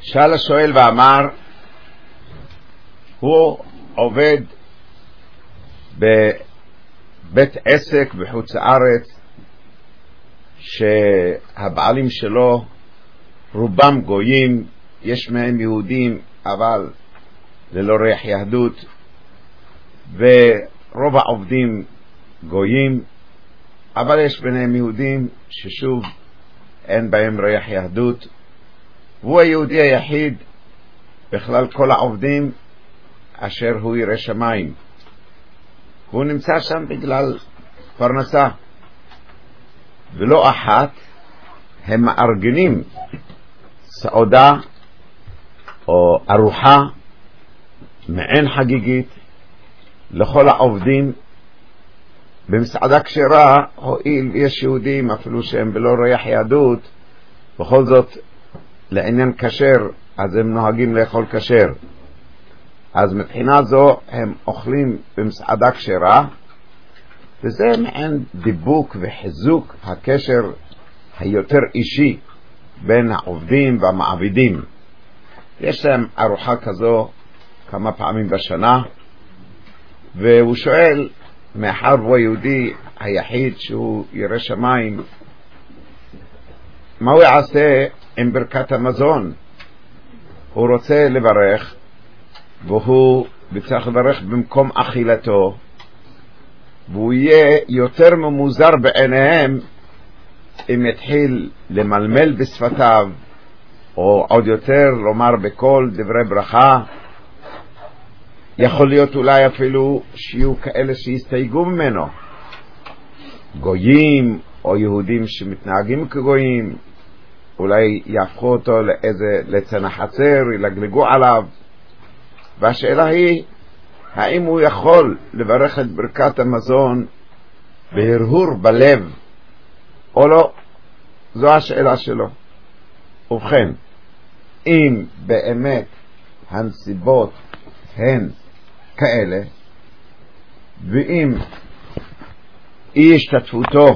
שאל השואל ואמר, הוא עובד בבית עסק בחוץ הארץ שהבעלים שלו רובם גויים, יש מהם יהודים אבל ללא ריח יהדות, ורוב העובדים גויים אבל יש ביניהם יהודים ששוב אין בהם ריח יהדות, והוא היהודי היחיד בכלל כל העובדים אשר הוא ירא שמיים. הוא נמצא שם בגלל פרנסה, ולא אחת הם מארגנים סעודה או ארוחה מעין חגיגית לכל העובדים במסעדה כשרה. הואיל יש יהודים אפילו שהם בלא ריח יהדות, בכל זאת לעניין כשר אז הם נוהגים לאכול כשר, אז מבחינה זו הם אוכלים במסעדה כשרה, וזה מעין דיבוק וחיזוק הקשר היותר אישי בין העובדים והמעבידים. יש להם ארוחה כזו כמה פעמים בשנה, והוא שואל, מאחר הוא היהודי היחיד שהוא ירא שמיים, מה הוא יעשה עם ברכת המזון? הוא רוצה לברך, והוא צריך לברך במקום אכילתו, והוא יהיה יותר ממוזר בעיניהם אם יתחיל למלמל בשפתיו, או עוד יותר לומר בכל דברי ברכה. יכול להיות אולי אפילו שיהיו כאלה שיסתייגו ממנו, גויים או יהודים שמתנהגים כגויים, אולי יהפכו אותו לאיזה ליצן החצר, ילגלגו עליו. והשאלה היא, האם הוא יכול לברך את ברכת המזון בהרהור בלב או לא? זו השאלה שלו. ובכן, אם באמת הנסיבות הן כאלה, ואם אי השתתפותו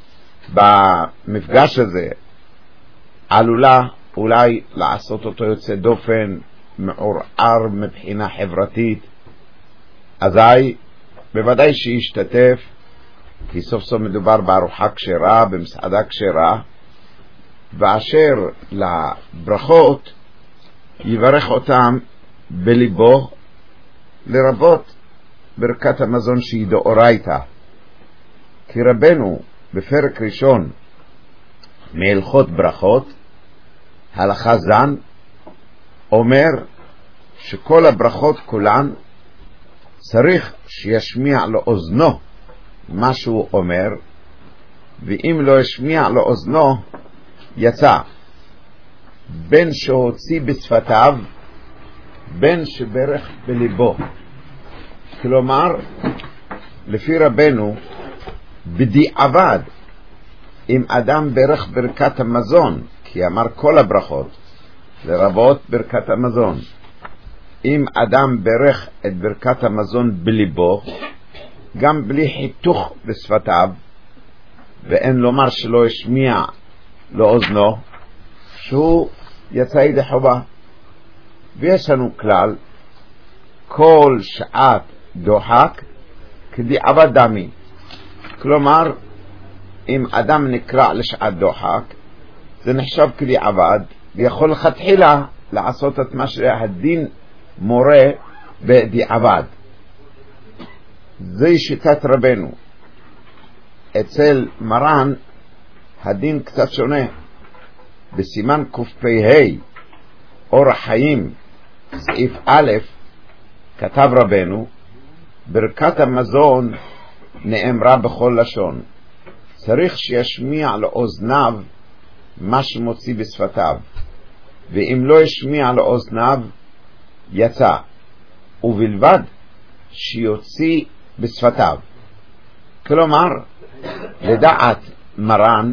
במפגש הזה עלולה אולי לעשות אותו יוצא דופן, מעורער מבחינה חברתית, אזי בוודאי שישתתף, כי סוף סוף מדובר בארוחה כשרה, במסעדה כשרה, ואשר לברכות יברך אותם בליבו, לרבות ברכת המזון שהיא דאורייתא. כי רבנו בפרק ראשון מהלכות ברכות, הלכה זן, אומר שכל הברכות כולן צריך שישמיע לאוזנו מה שהוא אומר, ואם לא ישמיע לאוזנו יצא, בין שהוציא בשפתיו בין שברך בליבו. כלומר, לפי רבנו בדיעבד, אם אדם ברך ברכת המזון, כי אמר כל הברכות לרבות ברכת המזון, אם אדם ברך את ברכת המזון בליבו, גם בלי חיתוך בשפתיו, ואין לומר שלא ישמיע לאוזנו, שהוא יצא ידי חובה. ויש לנו כלל, כל שעת דוחק כדיעבד דמי. כלומר, אם אדם נקרא לשעת דוחק, זה נחשב כדיעבד, ויכול לכתחילה לעשות את מה שהדין מורה בדיעבד. זו שיטת רבנו. אצל מרן הדין קצת שונה. בסימן קפ"ה אורח חיים סעיף א' כתב רבנו, ברכת המזון נאמרה בכל לשון, צריך שישמיע לאוזניו מה שמוציא בשפתיו, ואם לא ישמיע לאוזניו יצא, ובלבד שיוציא בשפתיו. כלומר, לדעת מרן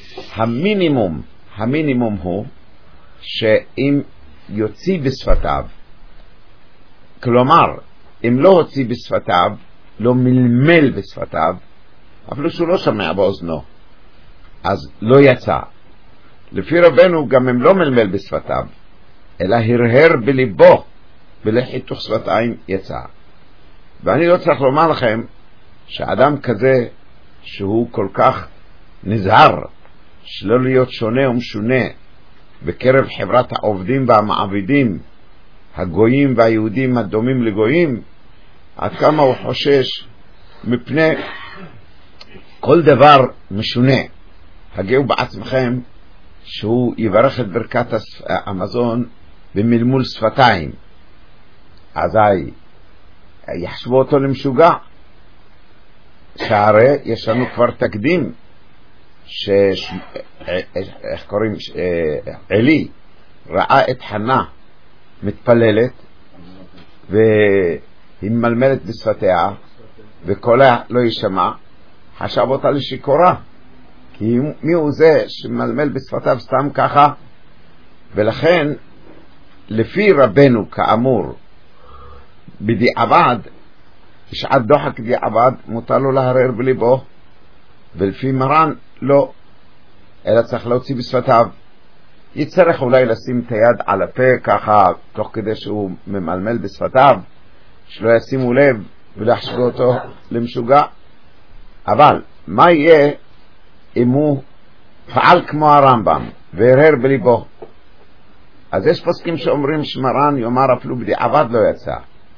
המינימום הוא שאם יוציא בשפתיו, כלומר אם לא הוציא בשפתיו, לא מלמל בשפתיו, אפילו שהוא לא שמע באוזנו, אז לא יצא. לפי רבנו גם אם לא מלמל בשפתיו, אלא הרהר בליבו, בלחיתוך שפתיים יצא. ואני לא צריך לומר לכם שאדם כזה שהוא כל כך נזהר שלא להיות שונה ומשונה בקרב חברת העובדים והמעבידים, הגויים והיהודים הדומים לגויים, עד כמה הוא חושש מפני כל דבר משונה. הגיעו בעצמכם שהוא יברך את ברכת המזון במלמול שפתיים, אזי יחשבו אותו למשוגע. שהרי יש לנו כבר תקדים איך קוראים, עלי ראה את חנה מתפללת והיא מלמלת בשפתיה וקולה לא ישמע, חשב אותה לשיכורה, כי מי הוא זה שמלמל בשפתיו סתם ככה? ולכן לפי רבנו כאמור בדיעבד, בשעת דוחק דיעבד מותר לו להרהר בליבו, ולפי מרן לא, אלא צריך להוציא בשפתיו. יצטרך אולי לשים את היד על הפה ככה תוך כדי שהוא ממלמל בשפתיו, שלא ישימו לב ולהחשבו אותו למשוגע. אבל מה יהיה אם הוא פעל כמו הרמב"ם והרהר בליבו? אז יש פוסקים שאומרים שמרן יאמר אפילו בדיעבד לא יצא,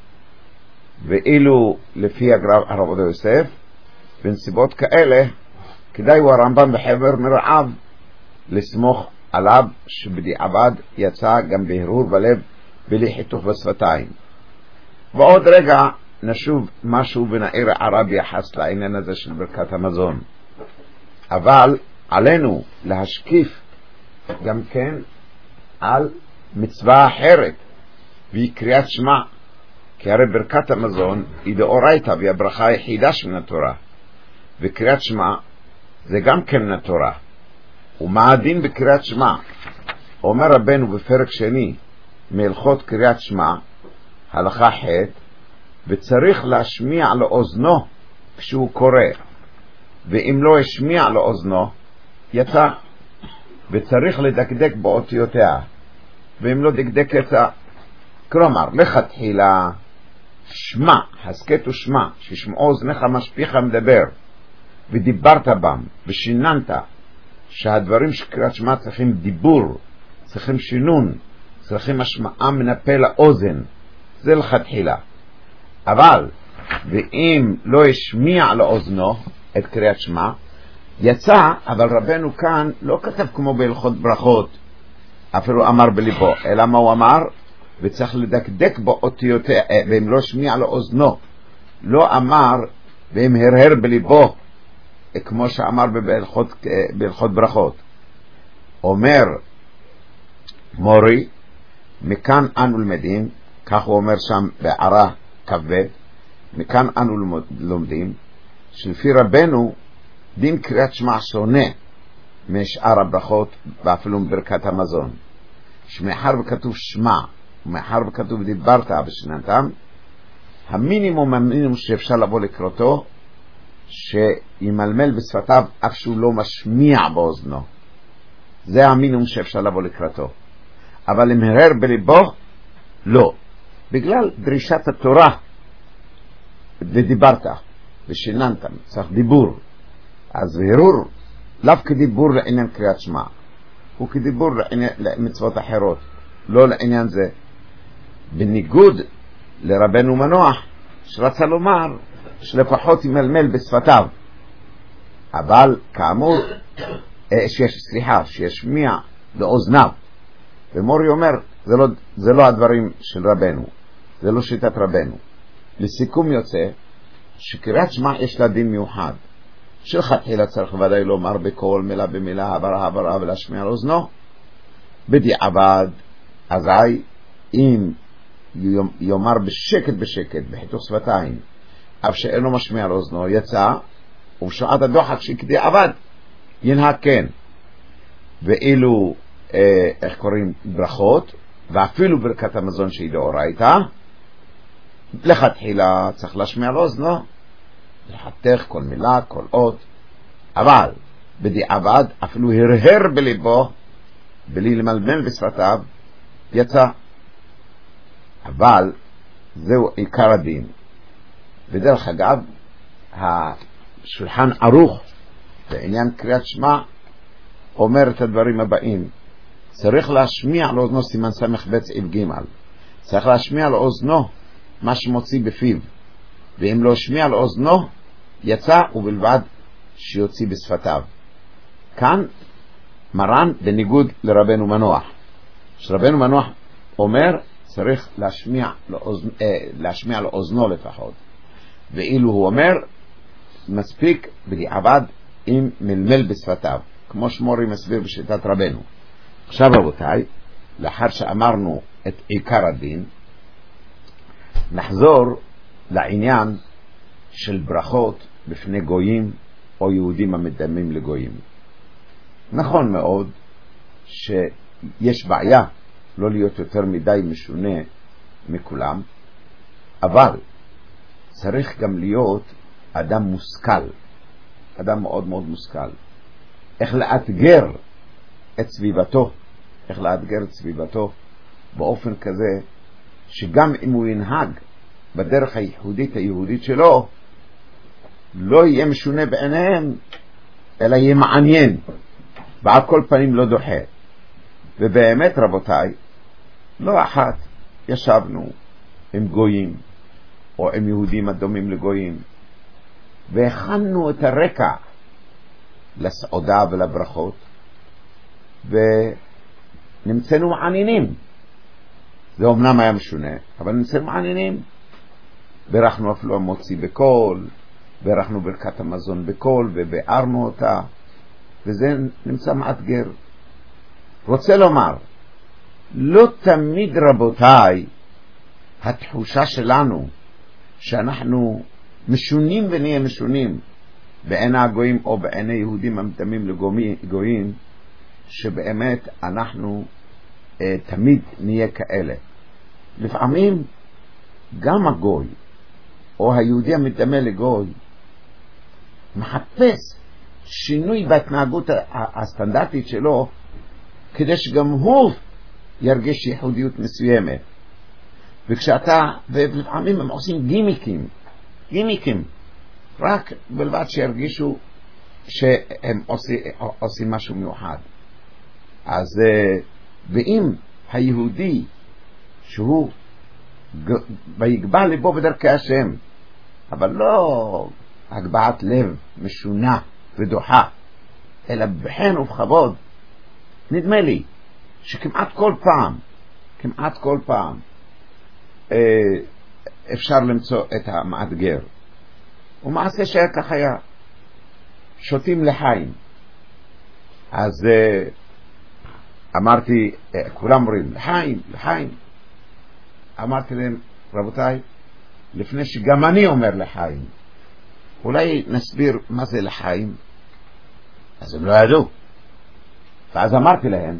ואילו לפי הרב עובדיה יוסף בנסיבות כאלה כדאי הוא הרמב"ם בחבר מרעב לסמוך עליו שבדיעבד יצא גם בהרהור בלב בלי חיתוך בשפתיים. ועוד רגע נשוב משהו ונעיר הערה ביחס לעניין הזה של ברכת המזון. אבל עלינו להשקיף גם כן על מצווה אחרת, והיא קריאת שמע, כי הרי ברכת המזון היא דאורייתא והיא הברכה היחידה מן התורה, וקריאת שמע זה גם כן מן התורה. ומה הדין בקריאת שמע? אומר רבנו בפרק שני מהלכות קריאת שמע הלכה ח', וצריך להשמיע לאוזנו כשהוא קורא, ואם לא השמיע לאוזנו יצא, וצריך לדקדק באותיותיה, ואם לא דקדק יצא. כלומר לכתחילה שמע, הסכת ושמע, שישמעו אוזניך משפיך מדבר, ודיברת בם ושיננת, שהדברים שקריאת שמע צריכים דיבור, צריכים שינון, צריכים השמעה מן הפה לאוזן, זה לכתחילה. אבל ואם לא השמיע לאוזנו את קריאת שמע יצא. אבל רבנו כאן לא כתב כמו בהלכות ברכות אפילו אמר בליבו, אלא מה הוא אמר? וצריך לדקדק באותיותיה, ואם לא השמיע לאוזנו, לא אמר ואם הרהר בליבו כמו שאמר בהלכות ברכות. אומר מורי, מכאן אנו למדים, כך הוא אומר שם בהערה כבד, מכאן אנו לומדים שלפי רבנו דין קריאת שמע שונה משאר הברכות ואפילו מברכת המזון, שמאחר וכתוב שמע ומאחר וכתוב דיברת ושיננתם, המינימום שאפשר לבוא לקראתו שימלמל בשפתיו אף שהוא לא משמיע באוזנו, זה המינימום שאפשר לבוא לקראתו. אבל אם הרהר בליבו לא, בגלל דרישת התורה, ודיברת ושיננת, צריך דיבור. אז הרהור לאו כדיבור לעניין קריאת שמע, הוא כדיבור למצוות אחרות, לא לעניין זה, בניגוד לרבנו מנוח שרצה לומר שלפחות ימלמל בשפתיו, אבל כאמור שישמיע לאוזניו. ומורי אומר זה לא הדברים של רבנו, זה לא שיטת רבנו. לסיכום יוצא שקריאת שמע יש לה דין מיוחד, שלכתחילה צריך ודאי לומר בכל מילה במילה הברה ולהשמיע לאוזנו. בדיעבד אזי אם יאמר בשקט בחיתוך שפתיים אף שאינו משמיע לאוזנו יצא, ובשעת הדוחק שכדיעבד ינהג כן. ואילו איך קוראים ברכות ואפילו ברכת המזון שהיא דאורייתא, לכתחילה צריך להשמיע לאוזנו, לחתך כל מילה כל אות, אבל בדיעבד אפילו הרהר בליבו בלי למלמל בשפתיו יצא. אבל זהו עיקר הדין. בדרך אגב, השולחן ערוך בעניין קריאת שמע אומר את הדברים הבאים: צריך להשמיע לאוזנו, סימן סמך ב' סעיף ג', צריך להשמיע לאוזנו מה שמוציא בפיו, ואם לא השמיע לאוזנו יצא ובלבד שיוציא בשפתיו. כאן מרן בניגוד לרבנו מנוח, שרבנו מנוח אומר צריך להשמיע לאוזנו לפחות, ואילו הוא אומר מספיק בדיעבד אם מלמל בשפתיו, כמו שמורי מסביר בשיטת רבנו. עכשיו רבותיי, לאחר שאמרנו את עיקר הדין, נחזור לעניין של ברכות בפני גויים או יהודים המדמים לגויים. נכון מאוד שיש בעיה לא להיות יותר מדי משונה מכולם, אבל צריך גם להיות אדם מושכל, אדם מאוד מאוד מושכל, איך לאתגר את סביבתו, איך לאתגר את סביבתו באופן כזה שגם אם הוא ינהג בדרך הייחודית היהודית שלו לא יהיה משונה בעיניהם, אלא יהיה מעניין, ועל כל פנים לא דוחה. ובאמת רבותיי, לא אחת ישבנו עם גויים או עם יהודים הדומים לגויים והכנו את הרקע לסעודה ולברכות, ונמצאנו מעניינים. זה אומנם היה משונה, אבל נמצאנו מעניינים. ברכנו אפילו המוציא בקול, ברכנו ברכת המזון בקול ובארנו אותה, וזה נמצא מאתגר. רוצה לומר, לא תמיד רבותיי התחושה שלנו שאנחנו משונים ונהיה משונים בעיני הגויים או בעיני יהודים המדמים לגויים, שבאמת אנחנו תמיד נהיה כאלה. לפעמים גם הגוי או היהודי המדמה לגוי מחפש שינוי בהתנהגות הסטנדרטית שלו כדי שגם הוא ירגיש ייחודיות מסוימת. ולפעמים הם עושים גימיקים רק בלבד שירגישו שהם עושים משהו מיוחד. אז ואם היהודי שהוא ויגבע לבו בדרכי השם, אבל לא הגבעת לב משונה ודוחה, אלא בחן ובכבוד, נדמה לי שכמעט כל פעם אפשר למצוא את המאתגר. ומעשה שהיה כך היה, שותים לחיים. אז אמרתי, כולם אומרים לחיים. אמרתי להם, רבותיי, לפני שגם אני אומר לחיים, אולי נסביר מה זה לחיים. אז הם לא ידעו. ואז אמרתי להם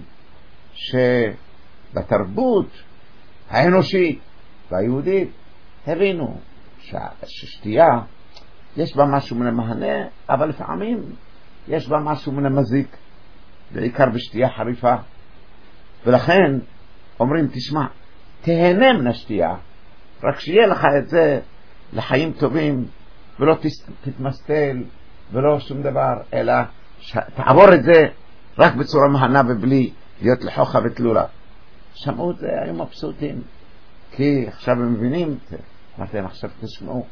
שבתרבות האנושית והיהודית הבינו ששתייה יש בה משהו מן המהנה, אבל לפעמים יש בה משהו מן המזיק, בעיקר בשתייה חריפה. ולכן אומרים, תשמע, תהנה מן השתייה, רק שיהיה לך את זה לחיים טובים, ולא תתמסטל ולא שום דבר, אלא תעבור את זה רק בצורה מהנה ובלי להיות לחוכה ותלולה. שמעו את זה, היו מבסוטים, כי עכשיו הם מבינים. אמרתי להם, עכשיו תשמעו,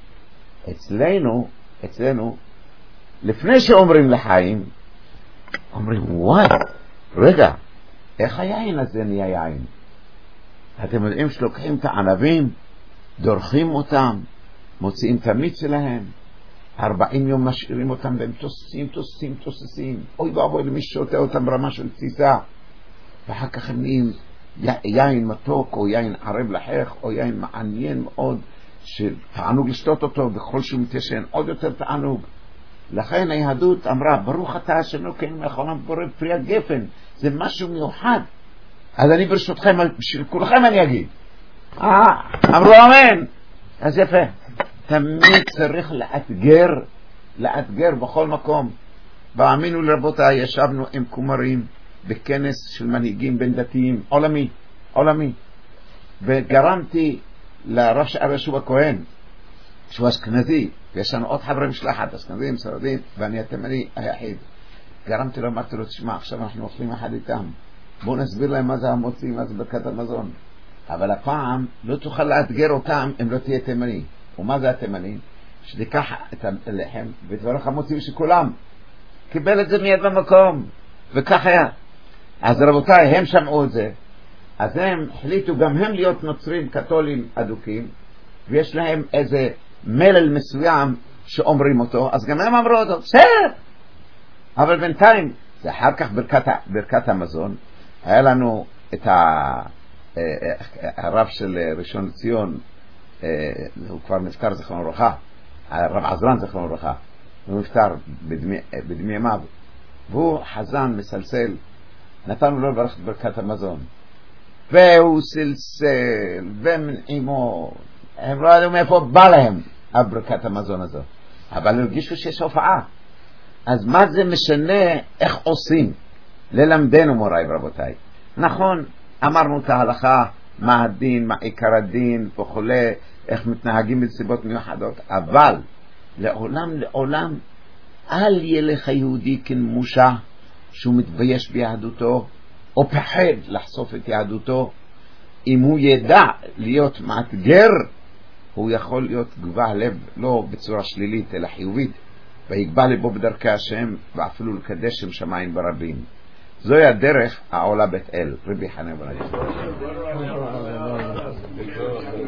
אצלנו לפני שאומרים לחיים אומרים, וואי, רגע, איך היין הזה נהיה יין? אתם יודעים שלוקחים את הענבים, דורכים אותם, מוציאים את המיץ שלהם, 40 יום משאירים אותם והם תוססים. אוי ואבוי למי שותה אותם ברמה של תסיסה, ואחר כך הם נהיים יין מתוק או יין ערב לחך או יין מעניין מאוד שתענוג לשתות אותו, בכל שהוא מתיישן עוד יותר תענוג. לכן היהדות אמרה, ברוך אתה השם אלוקינו מלך העולם בורא פרי הגפן, זה משהו מיוחד. אז אני ברשותכם, בשביל כולכם אני אגיד, אמרו אמן. אז יפה, תמיד צריך לאתגר בכל מקום. והאמינו לרבותיי, ישבנו עם כומרים בכנס של מנהיגים בין דתיים, עולמי, וגרמתי לרב שאר ישוב הכהן, שהוא אשכנזי, ויש לנו עוד חברי משלחת, אשכנזים, ספרדים, ואני התימני היחיד. גרמתי לו, אמרתי לו, תשמע, עכשיו אנחנו אוכלים אחד איתם, בואו נסביר להם מה זה המוציא, מה זה ברכת המזון. אבל הפעם לא תוכל לאתגר אותם אם לא תהיה תימני. ומה זה התימני? שתיקח את הלחם ותברך המוציא ושכולם קיבל את זה מיד במקום, וכך היה. אז רבותיי, הם שמעו את זה, אז הם החליטו גם הם להיות נוצרים קתולים אדוקים, ויש להם איזה מלל מסוים שאומרים אותו, אז גם הם אמרו אותו, בסדר. אבל בינתיים, זה אחר כך ברכת המזון, היה לנו את הרב של ראשון לציון, הוא כבר נפטר זכרונו לברכה, הרב עזרן זכרונו לברכה, הוא נפטר בדמי ימיו, והוא חזן מסלסל, נתנו לו לברך את ברכת המזון, והוא סלסל ומנעימו, הם לא ידעו מאיפה בא להם ברכת המזון הזו, אבל הרגישו שיש הופעה. אז מה זה משנה איך עושים? ללמדנו מוריי ורבותיי. נכון, אמרנו את ההלכה, מה הדין, מה עיקר הדין וכולי, איך מתנהגים בנסיבות מיוחדות, אבל לעולם אל ילך היהודי כנמושה שהוא מתבייש ביהדותו או פחד לחשוף את יהדותו. אם הוא ידע להיות מאתגר, הוא יכול להיות תגובה לב לא בצורה שלילית אלא חיובית, ויגבה לבו בדרכי השם ואפילו לקדש שם שמיים ברבים. זוהי הדרך העולה בית אל. רבי חנן בן עקיבא.